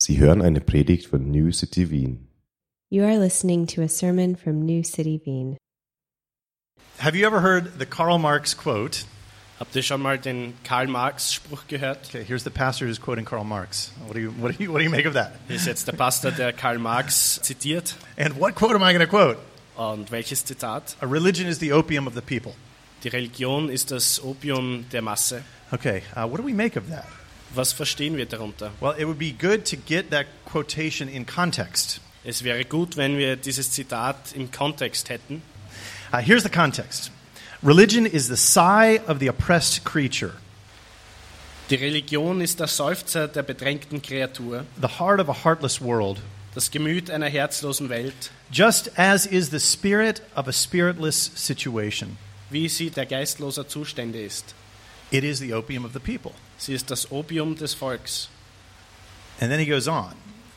Sie hören eine Predigt von New City Wien. You are listening to a sermon from New City Wien. Have you ever heard the Karl Marx quote? Habt ihr schon mal den Karl-Marx-Spruch gehört? Okay, here's the pastor who's quoting Karl Marx. What do you make of that? Hier ist jetzt der Pastor, der Karl Marx zitiert. And what quote am I going to quote? Und welches Zitat? A religion is the opium of the people. Die Religion ist das Opium der Masse. Okay, what do we make of that? Was verstehen wir darunter? Well, it would be good to get that quotation in context. Es wäre gut, wenn wir dieses Zitat im Kontext hätten. Here's the context. Religion is the sigh of the oppressed creature, Die Religion ist der Seufzer der bedrängten Kreatur, the heart of a heartless world, das Gemüt einer herzlosen Welt, just as is the spirit of a spiritless situation. wie sie der geistloser Zustände ist. It is the opium of the people. Sie ist das Opium des Volks. And then he goes on.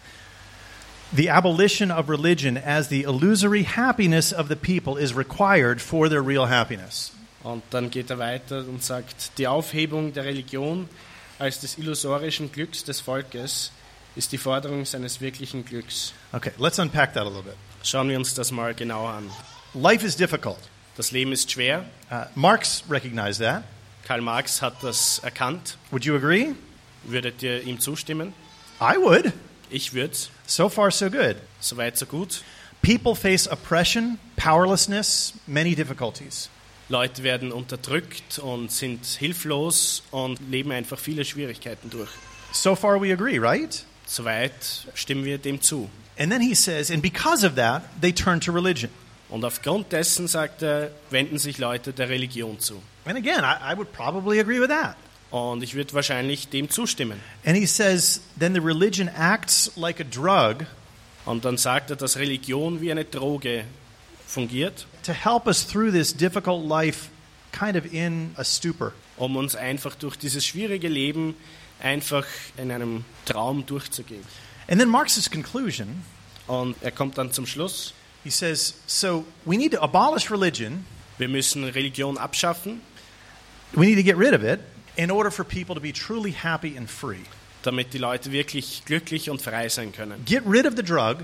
The abolition of religion as the illusory happiness of the people is required for their real happiness. Und dann geht er weiter und sagt, die Aufhebung der Religion als des illusorischen Glücks des Volkes ist die Forderung seines wirklichen Glücks. Okay, let's unpack that a little bit. Schauen wir uns das mal genauer an. Life is difficult. Das Leben ist schwer. Marx recognized that. Karl Marx hat das erkannt. Would you agree? Würdet ihr ihm zustimmen? I would. Ich würde. So far, so good. Soweit, so gut. People face oppression, powerlessness, many difficulties. Leute werden unterdrückt und sind hilflos und leben einfach viele Schwierigkeiten durch. So far, we agree, right? Soweit stimmen wir dem zu. And then he says, and because of that, they turn to religion. Und aufgrund dessen, sagt er, wenden sich Leute der Religion zu. And again, I would probably agree with that. Und ich würde wahrscheinlich dem zustimmen. And he says, then the religion acts like a drug Und dann sagt er, dass Religion wie eine Droge fungiert, to help us through this difficult life kind of in a stupor. um uns einfach durch dieses schwierige Leben einfach in einem Traum durchzugehen. And then Marx's conclusion, Und er kommt dann zum Schluss, he says, so we need to abolish religion, wir müssen Religion abschaffen, we need to get rid of it in order for people to be truly happy and free. damit die Leute wirklich glücklich und frei sein können. Get rid of the drug,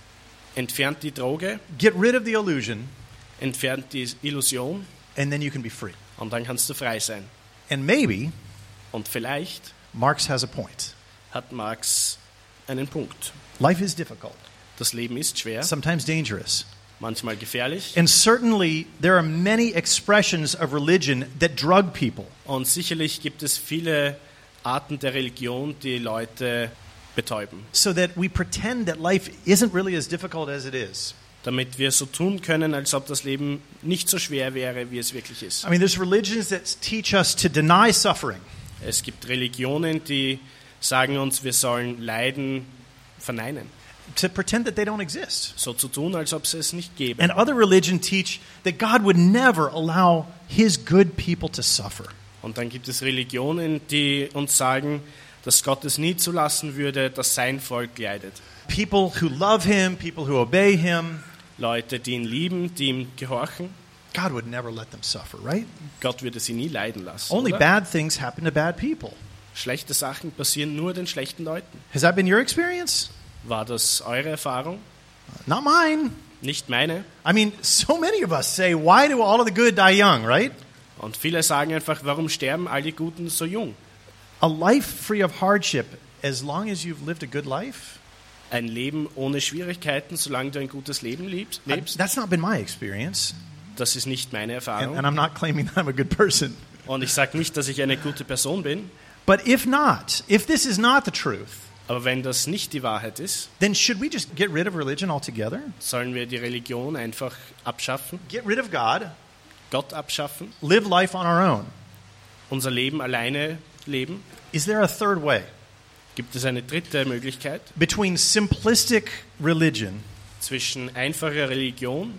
Entfernt die Droge, get rid of the illusion, entfernt die Illusion and then you can be free. und dann kannst du frei sein. And maybe Und vielleicht Marx has a point. hat Marx einen Punkt. Life is difficult, Das Leben ist schwer, sometimes dangerous. manchmal gefährlich. And certainly there are many expressions of religion that drug people. Und sicherlich gibt es viele Arten der Religion, die Leute betäuben. So that we pretend that life isn't really as difficult as it is. Damit wir so tun können, als ob das Leben nicht so schwer wäre, wie es wirklich ist. I mean, there's religions that teach us to deny suffering. Es gibt Religionen, die sagen uns, wir sollen Leiden verneinen. To pretend that they don't exist. So zu tun, als ob es es nicht gäbe. And other religions teach that God would never allow his good people to suffer. Und dann gibt es Religionen, die uns sagen, dass Gott es nie zulassen würde, dass sein Volk leidet. People who love him, people who obey him, Leute, die ihn lieben, die ihm gehorchen, God would never let them suffer, right? Gott würde sie nie leiden lassen. Only Oder? bad things happen to bad people. Schlechte Sachen passieren nur den schlechten Leuten. Has that been your experience? War das eure Erfahrung? Not mine. Nicht meine. I mean, so many of us say, why do all of the good die young, right? Und viele sagen einfach, warum sterben all die Guten so jung? A life free of hardship, as long as you've lived a good life, Ein Leben ohne Schwierigkeiten, solange du ein gutes Leben lebst? that's not been my experience. Das ist nicht meine Erfahrung. And I'm not claiming that I'm a good person. Und ich sage nicht, dass ich eine gute Person bin. But if not, if this is not the truth, Aber wenn das nicht die Wahrheit ist, then should we just get rid of religion altogether? sollen wir die Religion einfach abschaffen, Get rid of God, Gott abschaffen, live life on our own? unser Leben alleine leben? Is there a third way? Gibt es eine dritte Möglichkeit Between simplistic religion zwischen einfacher Religion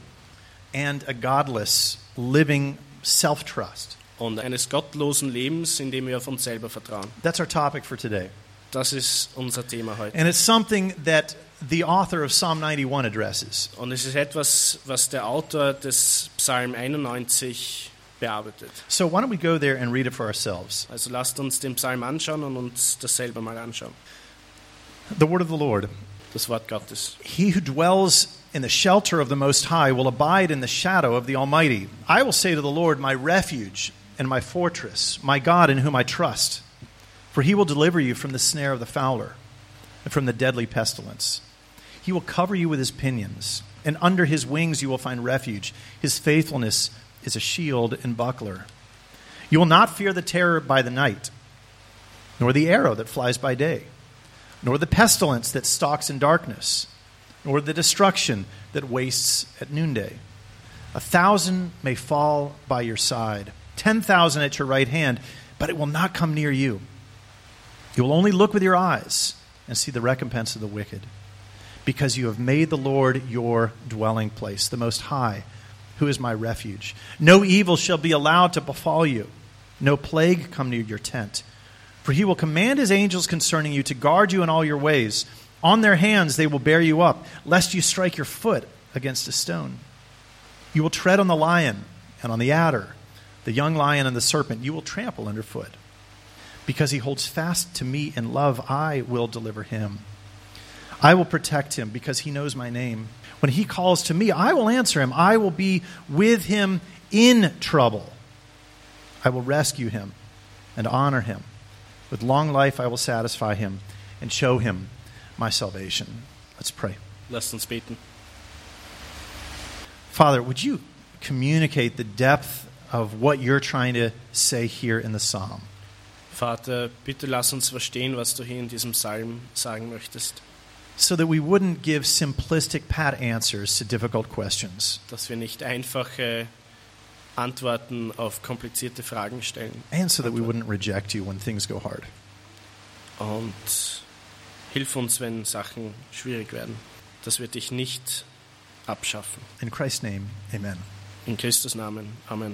and a godless, living self-trust? und eines gottlosen Lebens, in dem wir auf uns selber vertrauen? That's our topic for today. Das ist unser Thema heute. And it's something that the author of Psalm 91 addresses. Und es ist etwas, was der Autor des Psalm 91 bearbeitet. So why don't we go there and read it for ourselves? Also lasst uns den Psalm anschauen und uns das selber mal anschauen. The word of the Lord. Das Wort Gottes. He who dwells in the shelter of the Most High will abide in the shadow of the Almighty. I will say to the Lord, my refuge and my fortress, my God in whom I trust. For he will deliver you from the snare of the fowler and from the deadly pestilence. He will cover you with his pinions, and under his wings you will find refuge. His faithfulness is a shield and buckler. You will not fear the terror by the night, nor the arrow that flies by day, nor the pestilence that stalks in darkness, nor the destruction that wastes at noonday. 1,000 may fall by your side, 10,000 at your right hand, but it will not come near you. You will only look with your eyes and see the recompense of the wicked, because you have made the Lord your dwelling place, the Most High, who is my refuge. No evil shall be allowed to befall you, no plague come near your tent. For he will command his angels concerning you to guard you in all your ways. On their hands they will bear you up, lest you strike your foot against a stone. You will tread on the lion and on the adder, the young lion and the serpent you will trample underfoot. Because he holds fast to me in love, I will deliver him. I will protect him because he knows my name. When he calls to me, I will answer him. I will be with him in trouble. I will rescue him and honor him. With long life I will satisfy him and show him my salvation. Let's pray. Lasst uns beten. Father, would you communicate the depth of what you're trying to say here in the psalm? Vater, bitte lass uns verstehen, was du hier in diesem Psalm sagen möchtest. So that we wouldn't give simplistic pat answers to difficult questions. Dass wir nicht einfache Antworten auf komplizierte Fragen stellen. And so that we wouldn't reject you when things go hard. Und hilf uns, wenn Sachen schwierig werden, dass wir dich nicht abschaffen. In Christ's name, amen. In Christus Namen. Amen.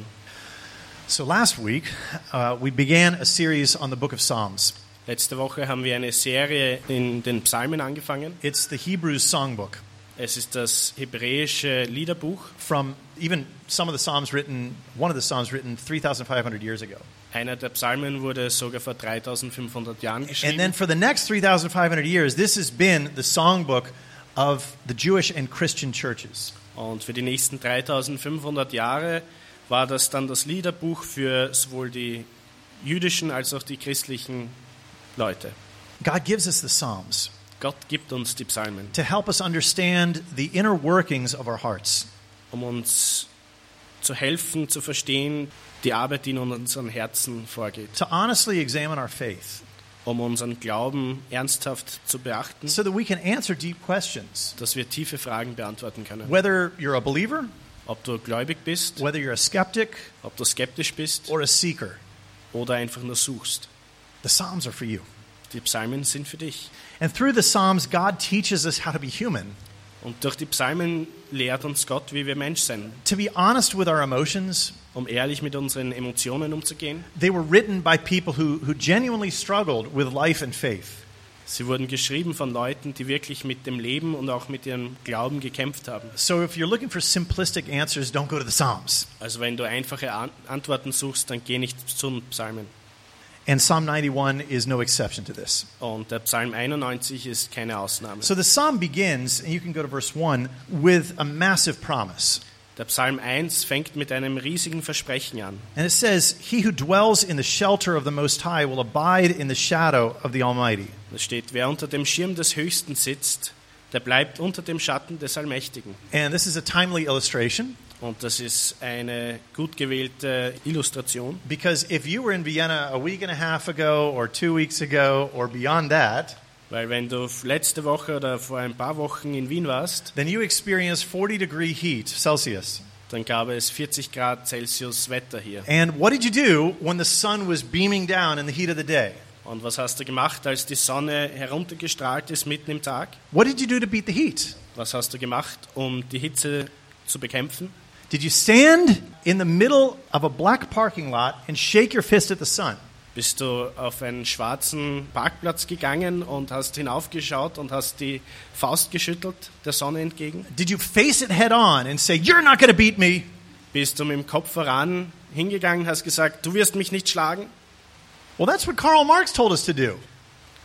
So last week, we began a series on the book of Psalms. Letzte Woche haben wir eine Serie in den Psalmen angefangen. It's the Hebrew songbook. Es ist das hebräische Liederbuch. From even some of the Psalms written, one of the Psalms written 3,500 years ago. Einer der Psalmen wurde sogar vor 3.500 Jahren And geschrieben. then for the next 3,500 years, this has been the songbook of the Jewish and Christian churches. Und für die nächsten 3.500 Jahre war das dann das Liederbuch für sowohl die jüdischen als auch die christlichen Leute. God gives us the Psalms Gott gibt uns die Psalmen, to help us understand the inner workings of our hearts. um uns zu helfen, zu verstehen, die Arbeit, die in unseren Herzen vorgeht, To honestly examine our faith um unseren Glauben ernsthaft zu beachten, so that we can answer deep questions. dass wir tiefe Fragen beantworten können. Whether you're a believer, Ob du gläubig bist, whether you're a skeptic ob du skeptisch bist or a seeker, oder einfach nur suchst. the Psalms are for you. Die Psalmen sind für dich. And through the Psalms, God teaches us how to be human, Und durch die Psalmen lehrt uns Gott, wie wir Mensch sind, to be honest with our emotions. um ehrlich mit unseren Emotionen umzugehen. They were written by people who genuinely struggled with life and faith. Sie wurden geschrieben von Leuten, die wirklich mit dem Leben und auch mit ihrem Glauben gekämpft haben. So if you're looking for simplistic answers, don't go to the Psalms. Also wenn du einfache Antworten suchst, dann geh nicht zu den Psalmen. And Psalm 91 is no exception to this. Und der Psalm 91 ist keine Ausnahme. So the psalm begins, and you can go to verse 1, with a massive promise. Der Psalm 1 fängt mit einem riesigen Versprechen an. And it says, "He who dwells in the shelter of the Most High will abide in the shadow of the Almighty." Da steht, wer unter dem Schirm des Höchsten sitzt, der bleibt unter dem Schatten des Allmächtigen. And this is a timely illustration, Und das ist eine gut gewählte Illustration. because if you were in Vienna a week and a half ago, or 2 weeks ago, or beyond that, Weil wenn du letzte Woche oder vor ein paar Wochen in Wien warst, then you experienced 40-degree heat, Celsius. dann gab es 40 Grad Celsius Wetter hier. And what did you do when the sun was beaming down in the heat of the day? Und was hast du gemacht, als die Sonne heruntergestrahlt ist mitten im Tag? What did you do to beat the heat? Was hast du gemacht, um die Hitze zu bekämpfen? Did you stand in the middle of a black parking lot and shake your fist at the sun? Bist du auf einen schwarzen Parkplatz gegangen und hast hinaufgeschaut und hast die Faust geschüttelt der Sonne entgegen? Did you face it head on and say, "You're not going to beat me"? Bist du mit dem Kopf voran hingegangen und hast gesagt, du wirst mich nicht schlagen? Well, that's what Karl Marx told us to do.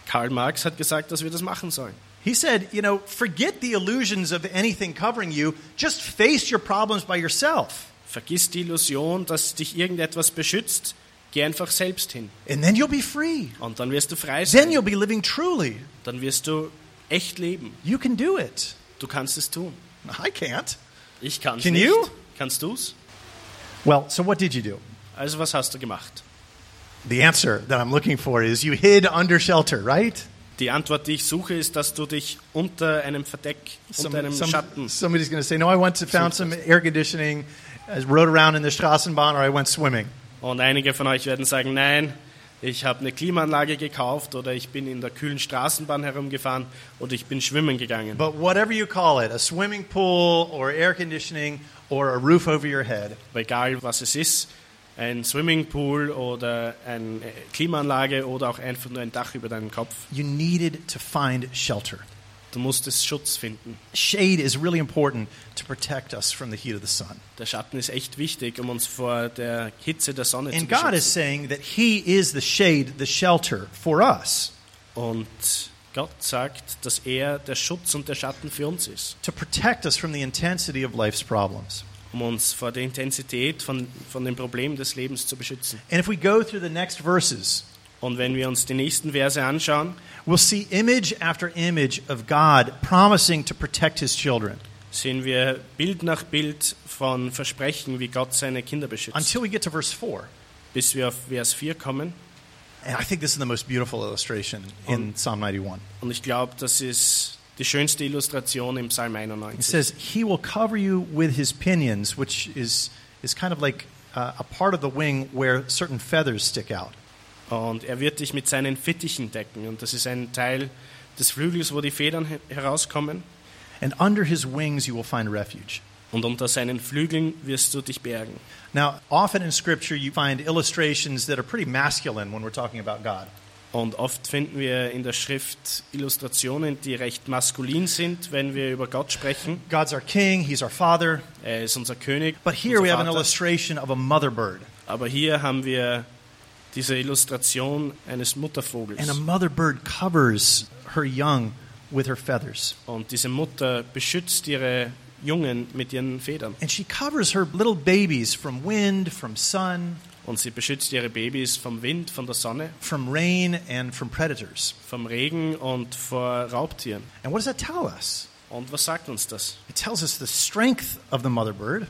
Karl Marx hat gesagt, dass wir das machen sollen. He said, forget the illusions of anything covering you. Just face your problems by yourself. Vergiss die Illusion, dass dich irgendetwas beschützt. Geh einfach selbst hin. And then you'll be free. Und dann wirst du frei Then sein. you'll be living truly. Dann wirst du echt leben. You can do it. Du kannst es tun. I can't. Ich kann es Can nicht. you? Kannst du's? Well, so what did you do? Also was hast du gemacht? The answer that I'm looking for is you hid under shelter, right? Die Antwort, die ich suche, ist, dass du dich unter einem Verdeck, unter einem Schatten... Somebody's going to say, no, I found some air conditioning, I rode around in the Straßenbahn, or I went swimming. Und einige von euch werden sagen, nein, ich habe eine Klimaanlage gekauft oder ich bin in der kühlen Straßenbahn herumgefahren oder ich bin schwimmen gegangen. But whatever you call it, a swimming pool or air conditioning or a roof over your head, Aber egal, was es ist, ein Swimmingpool oder eine Klimaanlage oder auch einfach nur ein Dach über deinem Kopf, you needed to find shelter. du musstest Schutz finden. Shade is really important to protect us from the heat of the sun. Der Schatten ist echt wichtig, um uns vor der Hitze der Sonne zu And God is beschützen. saying that He is the shade, the shelter for us Und Gott sagt, dass er der Schutz und der Schatten für uns ist, to protect us from the intensity of life's problems. um uns vor der Intensität von den Problemen des Lebens zu beschützen. And if we go through the next verses, Und wenn wir uns die nächsten Verse anschauen, we'll see image after image of God promising to protect His children sehen wir Bild nach Bild von Versprechen, wie Gott seine Kinder beschützt. until we get to verse 4. Bis wir auf Vers 4 kommen. And I think this is the most beautiful illustration in Psalm 91. Und ich glaube, das ist die schönste Illustration im Psalm It 91. says, He will cover you with His pinions, which is kind of like a part of the wing where certain feathers stick out. Und er wird dich mit seinen Fittichen decken. Und das ist ein Teil des Flügels, wo die Federn herauskommen. And under His wings you will find refuge. Und unter seinen Flügeln wirst du dich bergen. Now, often in Scripture you find illustrations that are pretty masculine when we're talking about God. Und oft finden wir in der Schrift Illustrationen, die recht maskulin sind, wenn wir über Gott sprechen. God's our king, He's our father. Er ist unser König, But here unser we have an Vater. illustration of a mother bird. Aber hier haben wir diese Illustration eines And a Muttervogels. mother bird covers her young with her feathers. Und diese Mutter beschützt ihre Jungen mit ihren Federn. And she covers her little babies from wind, from sun, Und sie beschützt ihre Babys vom Wind, von der Sonne, from rain, and from predators. vom Regen und vor Raubtieren. And what does that tell us? Und was sagt uns das? It tells us the strength of the mother bird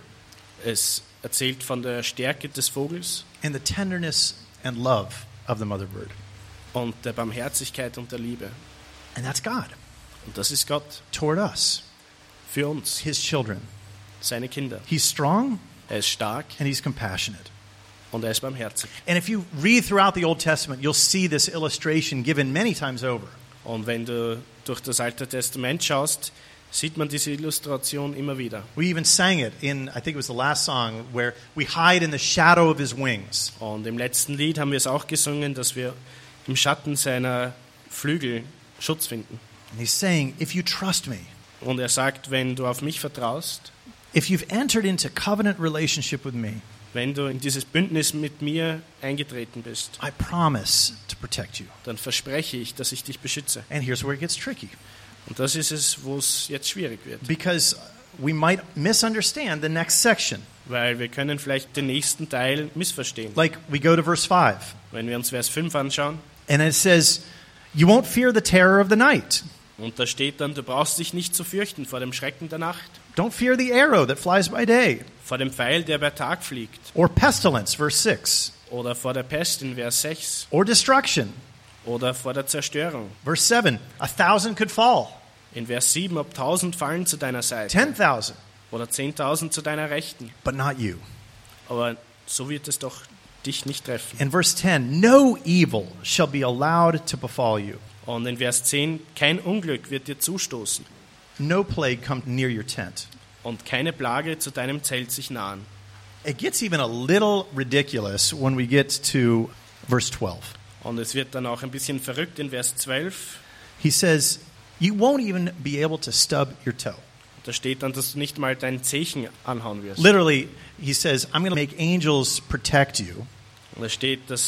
Es erzählt von der Stärke des Vogels and the tenderness and love of the mother bird. und der Barmherzigkeit und der Liebe. And that's God Und das ist Gott toward us, für uns, His children. seine Kinder. He's strong Er ist stark and He's compassionate. und er ist barmherzig. And if you read throughout the Old Testament, you'll see this illustration given many times over. Und wenn du durch das Alte Testament schaust, sieht man diese Illustration immer wieder. We even sang it in, I think it was the last song, where we hide in the shadow of His wings. Und im letzten Lied haben wir es auch gesungen, dass wir im Schatten seiner Flügel Schutz finden. And He's saying, if you trust me, Und er sagt, wenn du auf mich vertraust, if you've entered into covenant relationship with me, wenn du in dieses Bündnis mit mir eingetreten bist, I promise to protect you. dann verspreche ich, dass ich dich beschütze. And here's where it gets tricky, Und das ist es, wo es jetzt schwierig wird. because we might misunderstand the next section. Weil wir können vielleicht den nächsten Teil missverstehen. Like we go to verse 5, Wenn wir uns Vers 5 anschauen, and it says, you won't fear the terror of the night. und da steht dann, du brauchst dich nicht zu fürchten vor dem Schrecken der Nacht, Don't fear the arrow that flies by day, vor dem Pfeil, der bei Tag fliegt, or pestilence, verse 6, oder vor der Pest in Vers 6, or destruction, oder vor der Zerstörung. verse 7. 1,000 could fall, In Vers 7, ob 1000 fallen zu deiner Seite 10,000, oder 10.000 zu deiner Rechten. but not you. Aber so wird es doch dich nicht treffen. In verse 10, no evil shall be allowed to befall you. Und in Vers 10, kein Unglück wird dir zustoßen No plague come near your tent. und keine Plage zu deinem Zelt sich nahen. It gets even a little ridiculous when we get to verse 12. Und es wird dann auch ein bisschen verrückt in Vers 12. He says, you won't even be able to stub your toe. Da steht dann, dass du nicht mal deinen Zehen anhauen wirst. Literally, he says, I'm going to make angels protect you, Und da steht, dass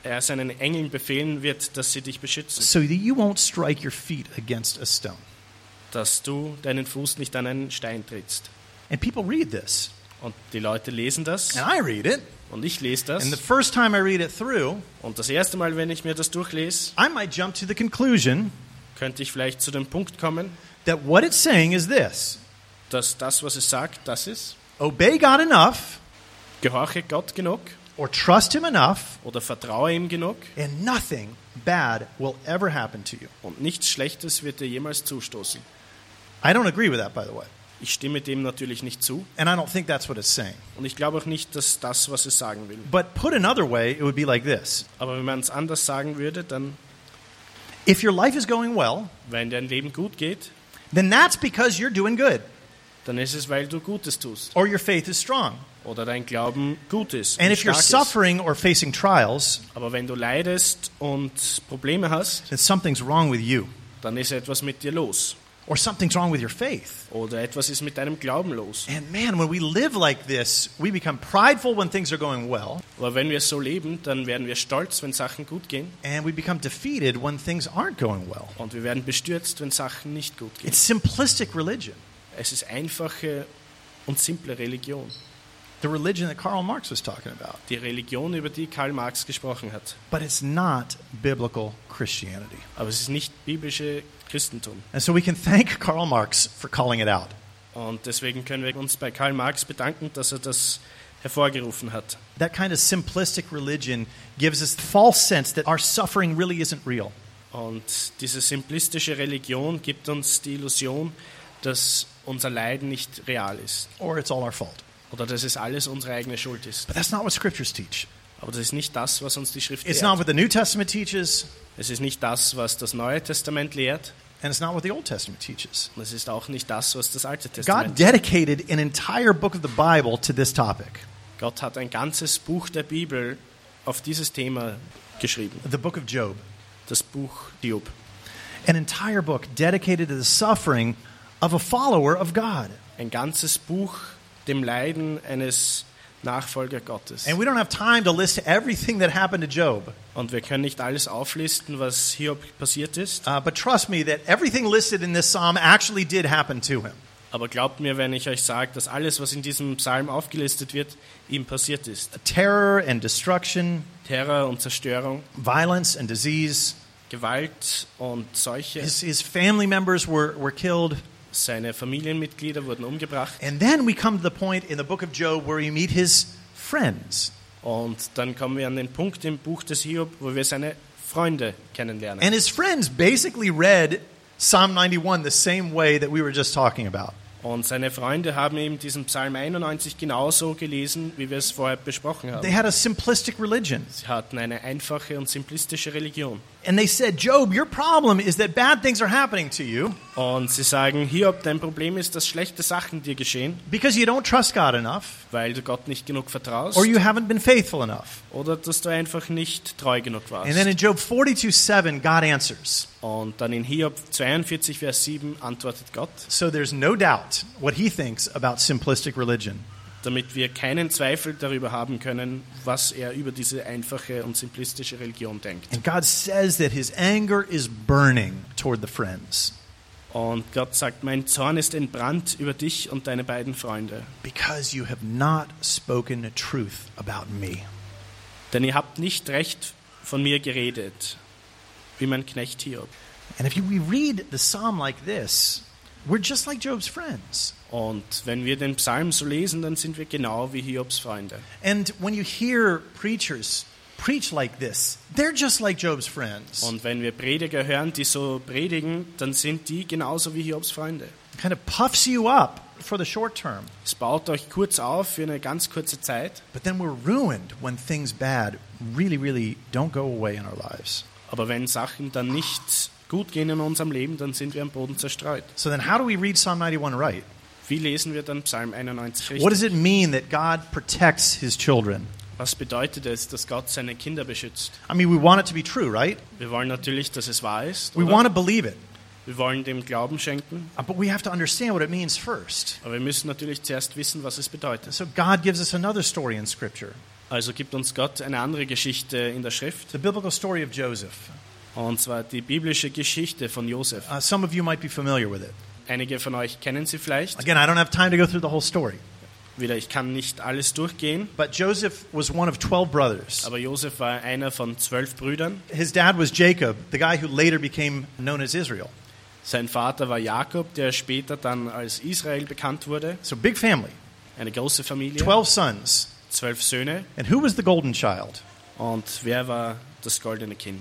er seinen Engeln befehlen wird, dass sie dich beschützen, so that you won't strike your feet against a stone. dass du deinen Fuß nicht an einen Stein trittst. And people read this, Und die Leute lesen das and I read it, und ich lese das. and the first time I read it through, Und das erste Mal, wenn ich mir das durchlese, I might jump to the conclusion könnte ich vielleicht zu dem Punkt kommen, that what it's saying is this: dass das, was es sagt, das ist: obey God enough, Gehorche Gott genug or trust Him enough, oder vertraue ihm genug and nothing bad will ever happen to you. und nichts Schlechtes wird dir jemals zustoßen. I don't agree with that, by the way. Ich stimme dem natürlich nicht zu And I don't think that's what it's saying. und ich glaube auch nicht, dass das, was es sagen will. But put another way, it would be like this: Aber wenn man es anders sagen würde, dann, if your life is going well, wenn dein Leben gut geht, then that's because you're doing good, dann ist es, weil du Gutes tust or your faith is strong. oder dein Glauben gut ist And und if you're stark ist. suffering or facing trials, Aber wenn du leidest und Probleme hast, then something's wrong with you, dann ist etwas mit dir los or something's wrong with your faith. oder etwas ist mit deinem Glauben los. And man, when we live like this, we become prideful when things are going well, Aber wenn wir so leben, dann werden wir stolz, wenn Sachen gut gehen and we become defeated when things aren't going well. und wir werden bestürzt, wenn Sachen nicht gut gehen. It's simplistic religion, Es ist einfache und simple Religion. the religion that Karl Marx was talking about. Die Religion, über die Karl Marx gesprochen hat. But it's not biblical Christianity. Aber es ist nicht biblische Christentum. And so we can thank Karl Marx for calling it out. Und deswegen können wir uns bei Karl Marx bedanken, dass er das hervorgerufen hat. That kind of simplistic religion gives us the false sense that our suffering really isn't real. Und diese simplistische Religion gibt uns die Illusion, dass unser Leiden nicht real ist. Or it's all our fault. Oder dass es alles unsere eigene Schuld ist. But that's not what scriptures teach. Aber das ist nicht das, was uns die Schrift It's not lehrt. what the New Testament teaches, Es ist nicht das, was das Neue Testament lehrt. and it's not what the Old Testament teaches. Und es ist auch nicht das, was das Alte God Testament dedicated an entire book of the Bible to this topic, Gott hat ein ganzes Buch der Bibel auf dieses Thema geschrieben. the book of Job. Das Buch Hiob. An entire book dedicated to the suffering of a follower of God. Ein ganzes Buch dem Leiden eines Nachfolger Gottes. And we don't have time to list everything that happened to Job. Und wir können nicht alles auflisten, was Hiob passiert ist. But trust me that everything listed in this psalm actually did happen to him. Aber glaubt mir, wenn ich euch sage, dass alles, was in diesem Psalm aufgelistet wird, ihm passiert ist. Terror and destruction, Terror und Zerstörung, violence and disease. Gewalt und Seuche. His family members were killed. Seine Familienmitglieder wurden umgebracht. And then we come to the point in the book of Job where we meet his friends. Und dann kommen wir an den Punkt im Buch des Hiob, wo wir seine Freunde kennenlernen. And his friends basically read Psalm 91 the same way that we were just talking about. Und seine Freunde haben eben diesen Psalm 91 genauso gelesen, wie wir es vorher besprochen They haben. had a simplistic religion. Sie hatten eine einfache und simplistische Religion. And they said, Job, your problem is that bad things are happening to you Und sie sagen, Hiob, dein Problem ist, dass schlechte Sachen dir geschehen, because you don't trust God enough weil du Gott nicht genug vertraust or you haven't been faithful enough. oder dass du einfach nicht treu genug warst. And then in Job 42:7, God answers. Und dann in Hiob 42, Vers 7 antwortet Gott, So there's no doubt what he thinks about simplistic religion. damit wir keinen Zweifel darüber haben können, was er über diese einfache und simplistische Religion denkt. And God says that his anger is burning toward the friends Und Gott sagt, mein Zorn ist entbrannt über dich und deine beiden Freunde, because you have not spoken truth about me. denn ihr habt nicht recht von mir geredet, wie mein Knecht Hiob. And if we read the psalm like this, we're just like Job's friends. Und wenn wir den Psalm so lesen, dann sind wir genau wie Hiobs Freunde. And when you hear preachers preach like this, they're just like Job's friends. Und wenn wir Prediger hören, die so predigen, dann sind die genauso wie Hiobs Freunde. Kind of puffs you up for the short term, Es baut euch kurz auf für eine ganz kurze Zeit, but then we're ruined when things bad really don't go away in our lives. aber wenn Sachen dann nicht gut gehen in unserem Leben, dann sind wir am Boden zerstreut. So then how do we read Psalm 91 right? Wie lesen wir dann Psalm 91 What does richtig? it mean that God protects his children? Was bedeutet es, dass Gott seine Kinder beschützt? I mean, we want it to be true, right? Wir wollen natürlich, dass es wahr ist. We Oder? want to believe it. Wir wollen dem Glauben schenken, But we have to understand what it means first. aber wir müssen natürlich zuerst wissen, was es bedeutet. So God gives us another story in Scripture. Also gibt uns Gott eine andere Geschichte in der Schrift, the biblical story of Joseph. und zwar die biblische Geschichte von Josef. Some of you might be familiar with it. Einige von euch kennen sie vielleicht. Again, I don't have time to go through the whole story. Wieder, ich kann nicht alles durchgehen, But Joseph was one of 12 brothers. aber Josef war einer von 12 Brüdern. His dad was Jacob, the guy who later became known as Israel. Sein Vater war Jakob, der später dann als Israel bekannt wurde. So big family, Eine große Familie, 12 sons. 12 Söhne. And who was the golden child? Und wer war das goldene Kind?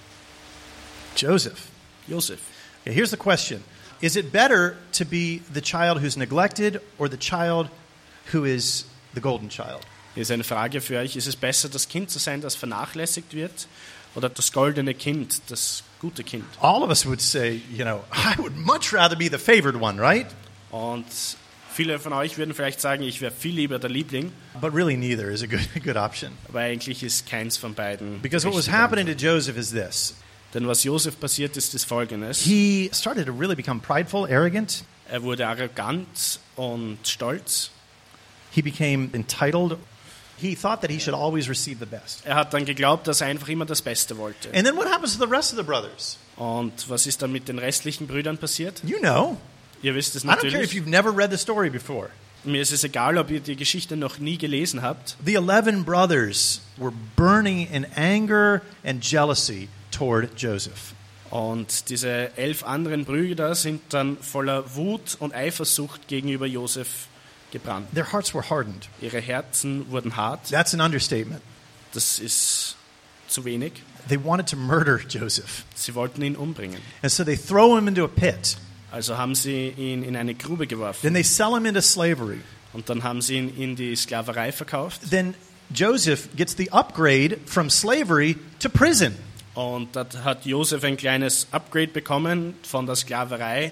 Joseph. Josef. Okay, here's the question. Is it better to be the child who's neglected or the child who is the golden child? Hier ist eine Frage für euch. Ist es besser, das Kind zu sein, das vernachlässigt wird, oder das goldene Kind, das gute Kind? All of us would say, I would much rather be the favored one, right? Und viele von euch würden vielleicht sagen, ich wäre viel lieber der Liebling, But really neither is a good option. aber eigentlich ist keins von beiden. Because what was richtige happening to Antwort. Joseph is this. Denn was Josef passiert ist, ist Folgendes. He started to really become prideful, arrogant. Er wurde arrogant und stolz. He became entitled. He thought that he should always receive the best. Er hat dann geglaubt, dass er einfach immer das Beste wollte. And then what happens to the rest of the brothers? Und was ist dann mit den restlichen Brüdern passiert? You know. Ihr wisst es I don't care if natürlich. you've never read the story before. Mir ist es egal, ob ihr die Geschichte noch nie gelesen habt. The 11 brothers were burning in anger and jealousy toward Joseph. Und diese 11 anderen Brüder sind dann voller Wut und Eifersucht gegenüber Josef gebrannt. Their hearts were hardened. Ihre Herzen wurden hart. That's an understatement. Das ist zu wenig. They wanted to murder Joseph. Sie wollten ihn umbringen. And so they throw him into a pit. Also haben sie ihn in eine Grube geworfen. Then they sell him into slavery. Und dann haben sie ihn in die Sklaverei verkauft. Then Joseph gets the upgrade from slavery to prison. Und da hat Josef ein kleines Upgrade bekommen von der Sklaverei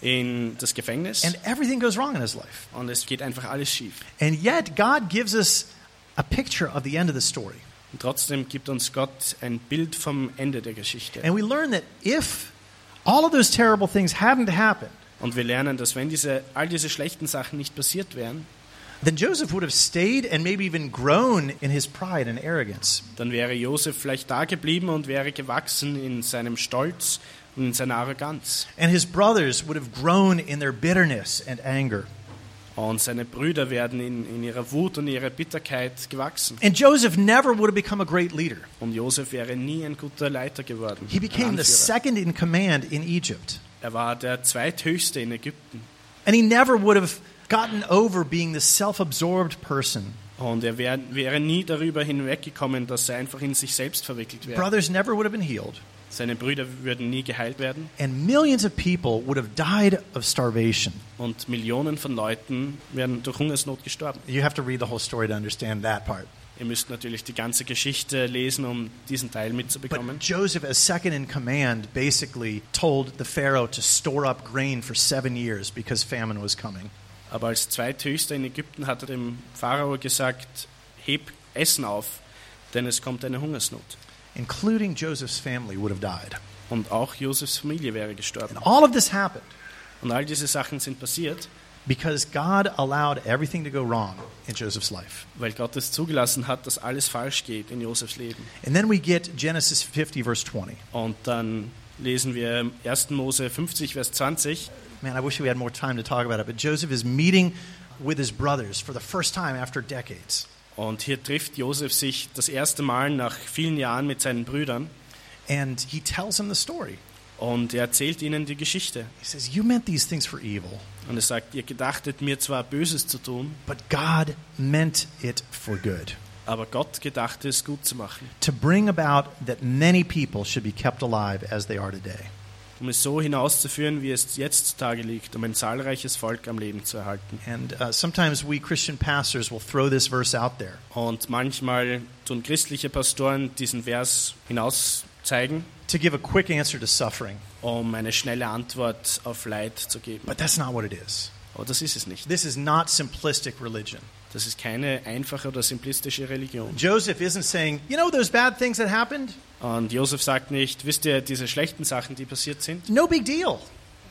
in das Gefängnis. And everything goes wrong in his life. Und es geht einfach alles schief. And yet God gives us a picture of the end of the story. Und trotzdem gibt uns Gott ein Bild vom Ende der Geschichte. And we learn that if all of those terrible things hadn't happened, Und wir lernen, dass wenn all diese schlechten Sachen nicht passiert wären, then Joseph would have stayed and maybe even grown in his pride and arrogance. dann wäre Josef vielleicht da geblieben und wäre gewachsen in seinem Stolz und in seiner Arroganz. And his brothers would have grown in their bitterness and anger. Und seine Brüder werden in ihrer Wut und ihrer Bitterkeit gewachsen. And Joseph never would have become a great leader. Und Josef wäre nie ein guter Leiter geworden. He ein became the Anführer. second in command in Egypt. Er war der zweithöchste in Ägypten. And he never would have gotten over being the self-absorbed person. Und er wäre nie darüber hinweggekommen, dass er einfach in sich selbst verwickelt wäre. Brothers never would have been healed. Seine Brüder würden nie geheilt werden. And millions of people would have died of starvation. Und Millionen von Leuten wären durch Hungersnot gestorben. You have to read the whole story to understand that part. Ihr müsst natürlich die ganze Geschichte lesen, um diesen Teil mitzubekommen. But Joseph, as second in command, basically told the Pharaoh to store up grain for 7 years because famine was coming. Aber als zweithöchster in Ägypten hat er dem Pharao gesagt, heb Essen auf, denn es kommt eine Hungersnot. Including Joseph's family would have died. Und auch Josefs Familie wäre gestorben. And all of this happened Und all diese Sachen sind passiert, because God allowed everything to go wrong in Joseph's life. weil Gott es zugelassen hat, dass alles falsch geht in Josefs Leben. And then we get Genesis 50, verse 20. Und dann lesen wir 1. Mose 50, Vers 20. Man, I wish we had more time to talk about it, but Joseph is meeting with his brothers for the first time after decades. Und hier trifft Josef sich das erste Mal nach vielen Jahren mit seinen Brüdern. And he tells them the story. Und er erzählt ihnen die Geschichte. He says, you meant these things for evil, Und er sagt, ihr gedachtet mir zwar Böses zu tun, but God meant it for good, aber Gott gedachte es gut zu machen, to bring about that many people should be kept alive as they are today. um es so hinauszuführen, wie es jetzt zutage liegt, um ein zahlreiches Volk am Leben zu erhalten. And sometimes we Christian pastors will throw this verse out there. Und manchmal tun christliche Pastoren diesen Vers hinauszeigen, To give a quick answer to suffering. um eine schnelle Antwort auf Leid zu geben. But that's not what it is. Aber das ist es nicht. This is not simplistic religion. Das ist keine einfache oder simplistische Religion. Joseph isn't saying, you know those bad things that happened? Und Josef sagt nicht, wisst ihr, diese schlechten Sachen, die passiert sind, No big deal.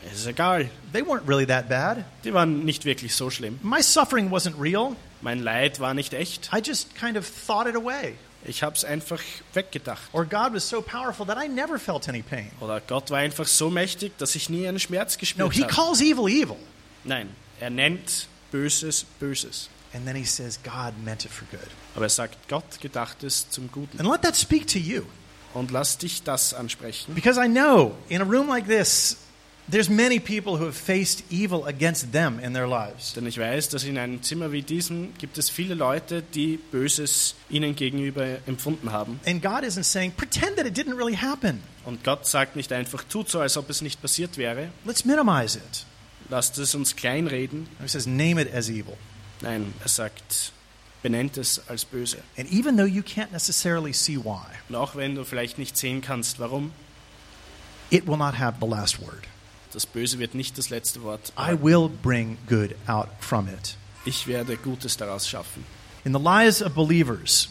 Es ist egal. They weren't really that bad. Die waren nicht wirklich so schlimm. My suffering wasn't real. Mein Leid war nicht echt. I just kind of thought it away. Ich habe es einfach weggedacht. Or God was so powerful that I never felt any pain. Oder Gott war einfach so mächtig, dass ich nie einen Schmerz No, gespürt he habe. calls evil evil. Nein, er nennt Böses Böses. And then he says God meant it for good. Aber er sagt, Gott gedacht es zum Guten. And let that speak to you. Und lass dich das ansprechen. Because I know in a room like this, there's many people who have faced evil against them in their lives. Denn ich weiß, dass in einem Zimmer wie diesem gibt es viele Leute, die Böses ihnen gegenüber empfunden haben. And God isn't saying, pretend that it didn't really happen. Und Gott sagt nicht einfach, tut so, als ob es nicht passiert wäre. Let's minimize it. Lasst es uns kleinreden. He says, name it as evil. Nein, er sagt, benennt es als böse. And even though you can't necessarily see why, Und auch wenn du vielleicht nicht sehen kannst, warum, it will not have the last word. das Böse wird nicht das letzte Wort I haben. will bring good out from it. Ich werde Gutes daraus schaffen. In the lives of believers,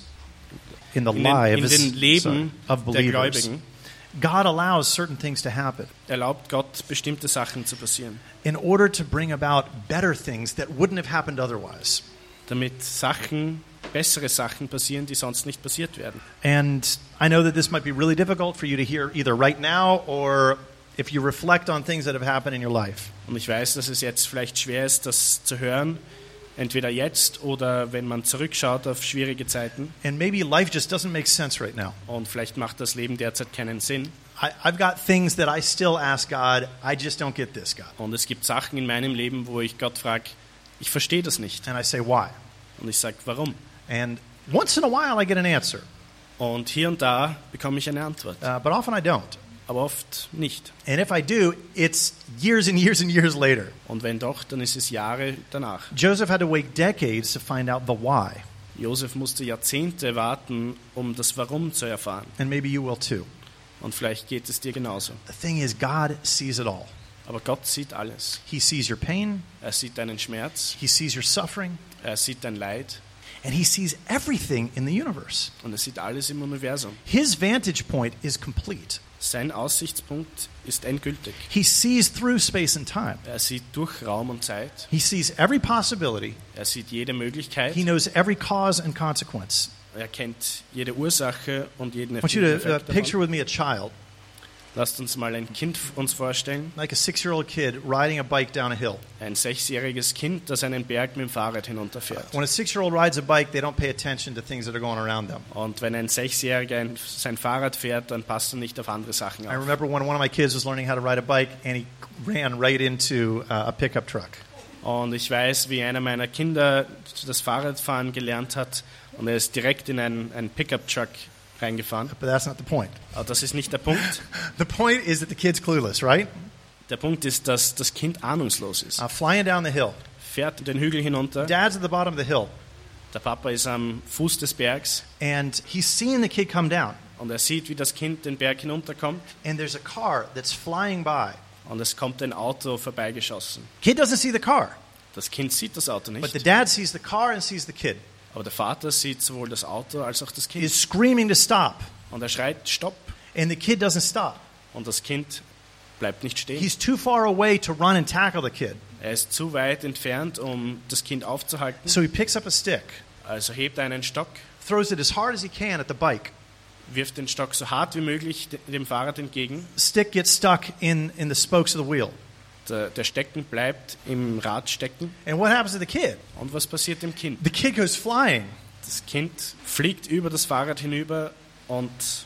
in the In lives den Leben of der believers, Gläubigen God allows certain things to happen erlaubt Gott, bestimmte Sachen zu passieren, in order to bring about better things that wouldn't have happened otherwise. damit Sachen, bessere Sachen passieren, die sonst nicht passiert werden. And I know that this might be really difficult for you to hear either right now or if you reflect on things that have happened in your life. Und ich weiß, dass es jetzt vielleicht schwer ist, das zu hören, entweder jetzt oder wenn man zurückschaut auf schwierige Zeiten. And maybe life just doesn't make sense right now. Und vielleicht macht das Leben derzeit keinen Sinn. I've got things that I still ask God, I just don't get this, God. Und es gibt Sachen in meinem Leben, wo ich Gott frage, ich verstehe das nicht. And I say, why? Und ich sage, warum? And once in a while I get an answer, Und hier und da bekomme ich eine Antwort, but often I don't. aber oft nicht. And if I do, it's years and years and years later. Und wenn doch, dann ist es Jahre danach. Joseph had to wait decades to find out the why, Josef musste Jahrzehnte warten, um das Warum zu erfahren. and maybe you will too. Und vielleicht geht es dir genauso. The thing is, God sees it all. Aber Gott sieht alles. He sees your pain, Er sieht deinen Schmerz, He sees your suffering, er sieht dein Leid and He sees everything in the universe. und er sieht alles im Universum. His vantage point is complete. Sein Aussichtspunkt ist endgültig. He sees through space and time. Er sieht durch Raum und Zeit. He sees every possibility. Er sieht jede Möglichkeit. He knows every cause and consequence. Er kennt jede Ursache und jeden I want you to Effekt picture davon. with me a child, Lasst uns mal ein Kind uns vorstellen. like a 6-year-old kid riding a bike down a hill. Ein 6-jähriges Kind, das einen Berg mit dem Fahrrad hinunterfährt. When a 6-year-old rides a bike, they don't pay attention to things that are going around them. Und wenn ein 6-Jähriger sein Fahrrad fährt, dann passt er nicht auf andere Sachen I auf. remember when one of my kids was learning how to ride a bike, and he ran right into a pickup truck. Und ich weiß, wie einer meiner Kinder das Fahrradfahren gelernt hat und er ist direkt in einen Pickup-Truck reingefahren. But that's not the point. Aber das ist nicht der Punkt. The point is that the kid's clueless, right? Der Punkt ist, dass das Kind ahnungslos ist. Flying down the hill. Fährt den Hügel hinunter, Dad's at the bottom of the hill, der Papa ist am Fuß des Bergs and he's seeing the kid come down. und er sieht, wie das Kind den Berg hinunterkommt And there's a car that's flying by. und es kommt ein Auto vorbeigeschossen. Kid doesn't see the car, Das Kind sieht das Auto but the nicht, dad sees the car and sees the kid. aber der Vater sieht sowohl das Auto als auch das He Kind. is screaming to stop, Und er schreit, stopp! and the kid doesn't stop. Und das Kind bleibt nicht stehen. He's too far away to run and tackle the kid. Er ist zu weit entfernt, um das Kind aufzuhalten. So he picks up a stick, Also hebt er einen Stock, throws it as hard as he can at the bike. wirft den Stock so hart wie möglich dem Fahrrad entgegen. The stick gets stuck in the spokes of the wheel. Der Stecken bleibt im Rad stecken. And what happens to the kid? Und was passiert dem Kind? The kid goes flying. Das Kind fliegt über das Fahrrad hinüber und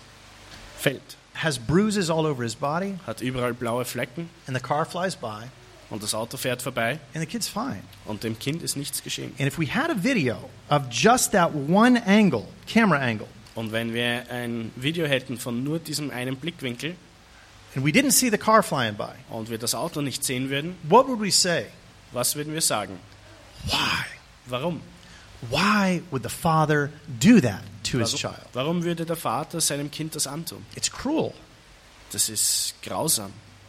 fällt. Has bruises all over his body, Hat überall blaue Flecken and the car flies by, und das Auto fährt vorbei and the kid's fine. und dem Kind ist nichts geschehen. And if we had a video of just that one angle, camera angle, Und wenn wir ein Video hätten von nur diesem einen Blickwinkel and we didn't see the car flying by, und wir das Auto nicht sehen würden, what would we say? was würden wir sagen? Why? Warum? Why would the father do that to his child? Warum würde der Vater seinem Kind das antun? It's cruel, Das ist grausam,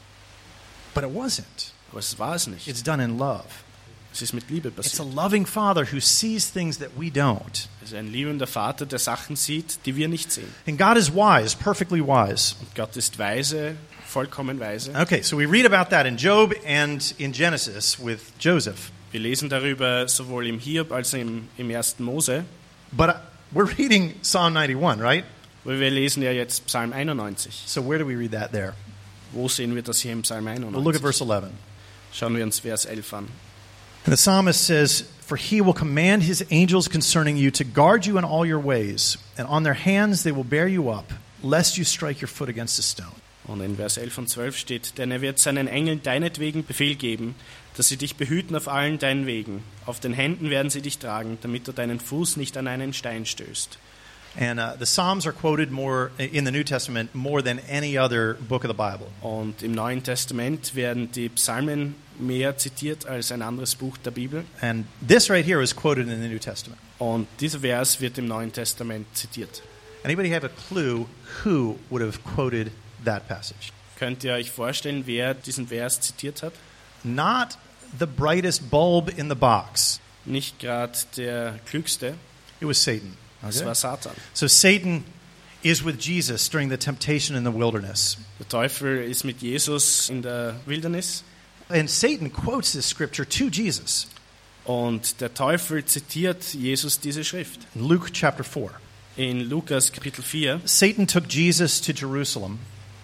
but it wasn't. aber es war es nicht. It's done in love. Es ist mit Liebe It's a passiert. loving father who sees things that we don't. Es ist ein liebender Vater, der Sachen sieht, die wir nicht sehen. And God is wise, perfectly wise. Und Gott ist weise, vollkommen weise. Okay, so we read about that in Job and in Genesis with Joseph. Wir lesen darüber sowohl im Hiob als auch im 1. Mose. But we're reading Psalm 91, right? Weil wir lesen ja jetzt Psalm 91. So where do we read that there? Wo sehen wir das hier im Psalm Well, look at 91? verse 11. Schauen wir uns Vers 11 an. And the psalmist says, "For he will command his angels concerning you to guard you in all your ways, and on their hands they will bear you up, lest you strike your foot against a stone." Und in Vers 11 und 12 steht, denn er wird seinen Engeln deinetwegen Befehl geben, dass sie dich behüten auf allen deinen Wegen. Auf den Händen werden sie dich tragen, damit du deinen Fuß nicht an einen Stein stößt. And the Psalms are quoted more in the New Testament more than any other book of the Bible. Und im Neuen Testament werden die Psalmen mehr zitiert als ein anderes Buch der Bibel. And this right here is quoted in the New Testament. Und dieser Vers wird im Neuen Testament zitiert. Anybody have a clue who would have quoted that passage? Könnt ihr euch vorstellen, wer diesen Vers zitiert hat? Not the brightest bulb in the box. Nicht gerade der Klügste, It was Satan. es war Satan. So Satan is with Jesus during the temptation in the wilderness. Der Teufel ist mit Jesus in der Wildnis And Satan quotes this scripture to Jesus. und der Teufel zitiert Jesus diese Schrift. In Luke chapter 4. In Lukas Kapitel 4 Satan took Jesus to Jerusalem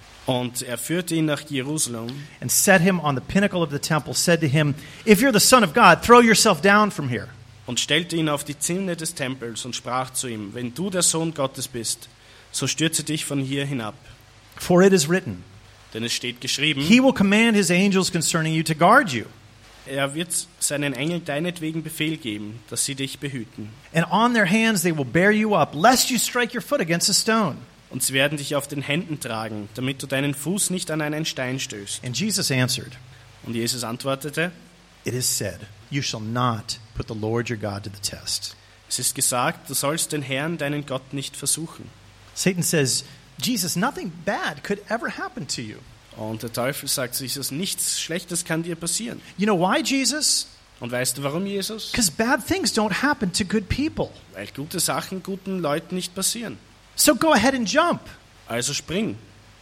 und er führte ihn nach Jerusalem and set him on the pinnacle of the temple, said to him, "If you're the Son of God, throw yourself down from here." und stellte ihn auf die Zinne des Tempels und sprach zu ihm, wenn du der Sohn Gottes bist, so stürze dich von hier hinab. For it is written, Denn es steht geschrieben, "He will command his angels concerning you to guard you, er wird seinen Engeln deinetwegen Befehl geben, dass sie dich behüten. and on their hands they will bear you up, lest you strike your foot against a stone." Und sie werden dich auf den Händen tragen, damit du deinen Fuß nicht an einen Stein stößt. And Jesus answered, Und Jesus antwortete, "It is said, you shall not put the Lord your God to the test." es ist gesagt, du sollst den Herrn, deinen Gott, nicht versuchen. Satan says, "Jesus, nothing bad could ever happen to you." Und der Teufel sagt zu Jesus, nichts Schlechtes kann dir passieren. You know why, Jesus? Und weißt du warum, Jesus? Because bad things don't happen to good people. Weil gute Sachen guten Leuten nicht passieren. So go ahead and jump. Also spring.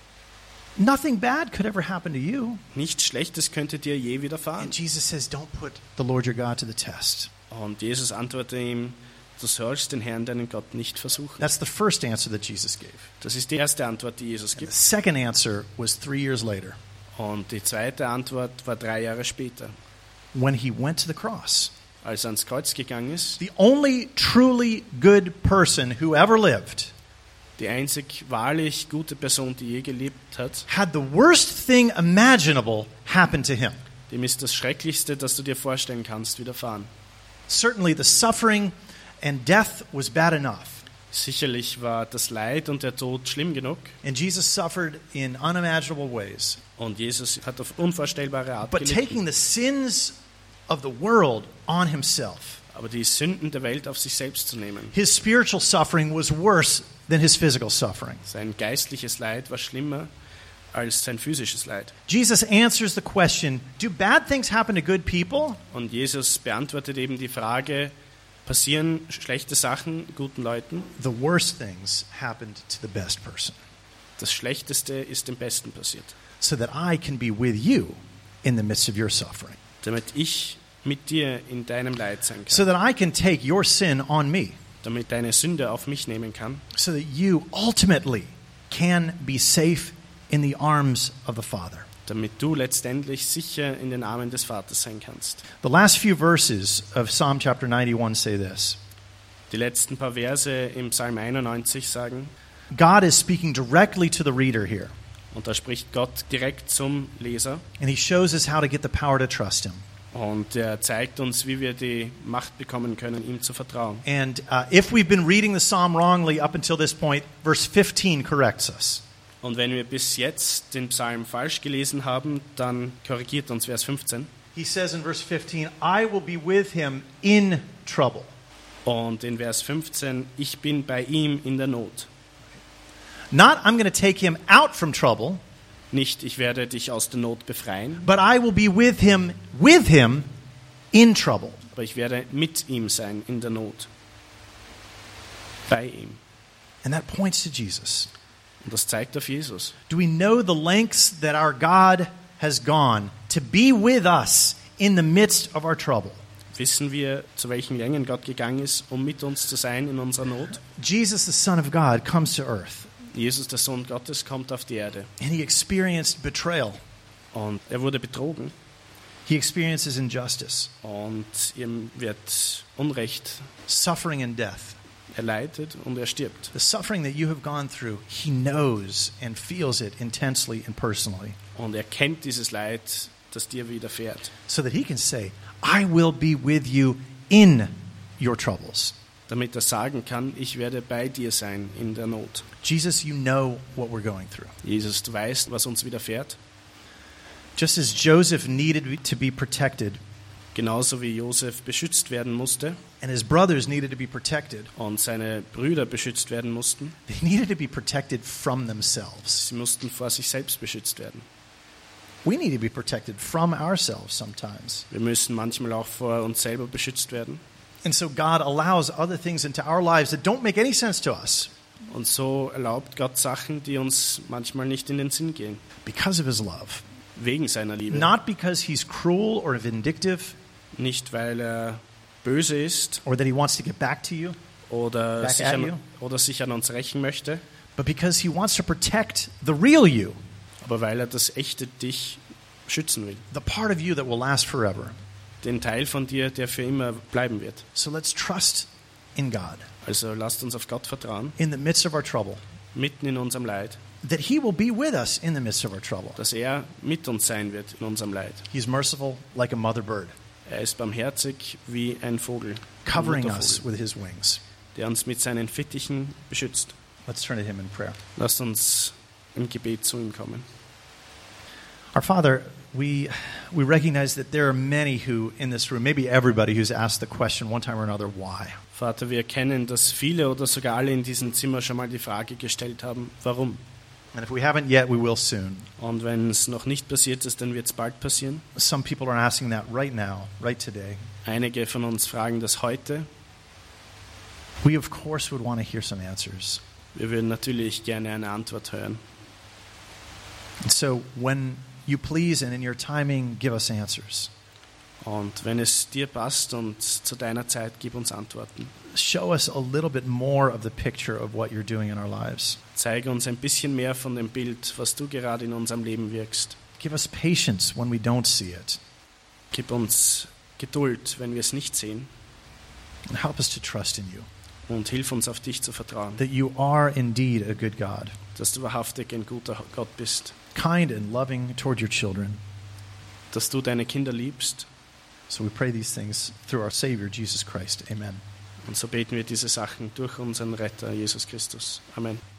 Nothing bad could ever happen to you. Nichts Schlechtes könnte dir je widerfahren. And Jesus says, don't put the Lord your God to the test. Und Jesus antwortete ihm, du sollst den Herrn, deinen Gott, nicht versuchen. That's the first answer that Jesus gave. Das ist die erste Antwort, die Jesus The gibt. second answer was 3 years later Und die zweite Antwort war 3 Jahre später, when he went to the cross. als er ans Kreuz gegangen ist. The only truly good person who ever lived Die einzig wahrlich gute Person, die je gelebt hat, had the worst thing imaginable happen to him. dem ist das Schrecklichste, das du dir vorstellen kannst, widerfahren. Certainly the suffering and death was bad enough. Sicherlich war das Leid und der Tod schlimm genug. And Jesus suffered in unimaginable ways. Und Jesus hat auf unvorstellbare Art But gelitten. taking the sins of the world on himself, Aber die Sünden der Welt auf sich selbst zu nehmen. his spiritual suffering was worse than his physical suffering. Sein geistliches Leid war schlimmer als sein physisches Leid. Jesus answers the question, do bad things happen to good people? Und Jesus beantwortet eben die Frage, passieren schlechte Sachen guten Leuten? The worst things happened to the best person, Das Schlechteste ist dem Besten passiert. so that I can be with you in the midst of your suffering, Damit ich mit dir in deinem Leid sein so kann. that I can take your sin on me, Damit deine Sünde auf mich nehmen kann. so that you ultimately can be safe in the arms of the Father. Damit du letztendlich sicher in den Armen des Vaters sein kannst. The last few verses of Psalm chapter 91 say this. Die letzten paar Verse im Psalm 91 sagen, God is speaking directly to the reader here, und da spricht Gott direkt zum Leser. and he shows us how to get the power to trust him. Und er zeigt uns, wie wir die Macht bekommen können, ihm zu vertrauen. And if we've been reading the psalm wrongly up until this point, verse 15 corrects us. Und wenn wir bis jetzt den Psalm falsch gelesen haben, dann korrigiert uns Vers 15. He says in verse 15, I will be with him in trouble. Und in Vers 15, ich bin bei ihm in der Not. Not I'm going to take him out from trouble, Nicht, ich werde dich aus der Not befreien, but I will be with him in trouble. aber ich werde mit ihm sein in der Not. Bei ihm. And that points to Jesus. Und das zeigt auf Jesus. Do we know the lengths that our God has gone to be with us in the midst of our trouble? Wissen wir, zu welchen Längen Gott gegangen ist, um mit uns zu sein in unserer Not? Jesus, the Son of God, comes to earth, Jesus, der Sohn Gottes, kommt auf die Erde. and he experienced betrayal. Und er wurde betrogen. He experiences injustice, Und ihm wird Unrecht. suffering and death. Er leidet und er stirbt. The suffering that you have gone through, he knows and feels it intensely and personally, Und er kennt dieses Leid, das dir widerfährt. so that he can say, I will be with you in your troubles. Damit er sagen kann, ich werde bei dir sein in der Not. Jesus, you know what we're going through. Jesus, du weißt, was uns widerfährt. Just as Joseph needed to be protected, Genauso wie Josef beschützt werden musste and his brothers needed to be protected, und seine Brüder beschützt werden mussten. they needed to be protected from themselves. Sie mussten vor sich selbst beschützt werden. We need to be protected from ourselves sometimes. Wir müssen manchmal auch vor uns selber beschützt werden. And so God allows other things into our lives that don't make any sense to us Und so erlaubt Gott Sachen, die uns manchmal nicht in den Sinn gehen. because of his love. Wegen seiner Liebe. Not because he's cruel or vindictive Nicht, weil er böse ist or that he wants to get back to you, oder Back at you. sich an uns rächen möchte, but because he wants to protect the real you, aber weil er das echte dich schützen will. the part of you that will last forever. Den Teil von dir, der für immer bleiben wird. So let's trust in God Also lasst uns auf Gott vertrauen, in the midst of our trouble, mitten in unserem Leid, that he will be with us in the midst of our trouble. dass er mit uns sein wird in unserem Leid. He's merciful like a mother bird, Er ist barmherzig wie ein Vogel, ein covering Muttervogel, us with his wings. der uns mit seinen Fittichen beschützt. Let's turn to him in prayer. Lasst uns im Gebet zu ihm kommen. Our Father, we recognize that there are many who in this room, maybe everybody, who's asked the question one time or another, why? Vater, wir erkennen, dass viele oder sogar alle in diesem Zimmer schon mal die Frage gestellt haben, warum? And if we haven't yet, we will soon. Und wenn es noch nicht passiert ist, dann wird es bald passieren. Some people are asking that right now, right today. Einige von uns fragen das heute. We, of course, would want to hear some answers. Wir würden natürlich gerne eine Antwort hören. And so when you please and in your timing, give us answers. Und wenn es dir passt und zu deiner Zeit, gib uns Antworten. Show us a little bit more of the picture of what you're doing in our lives. Zeige uns ein bisschen mehr von dem Bild, was du gerade in unserem Leben wirkst. Give us patience when we don't see it. Gib uns Geduld, wenn wir es nicht sehen. And help us to trust in you. Und hilf uns, auf dich zu vertrauen. That you are indeed a good God. Dass du wahrhaftig ein guter Gott bist. Kind and loving toward your children. Dass du deine Kinder liebst. So we pray these things through our Savior, Jesus Christ. Amen. Und so beten wir diese Sachen durch unseren Retter, Jesus Christus. Amen.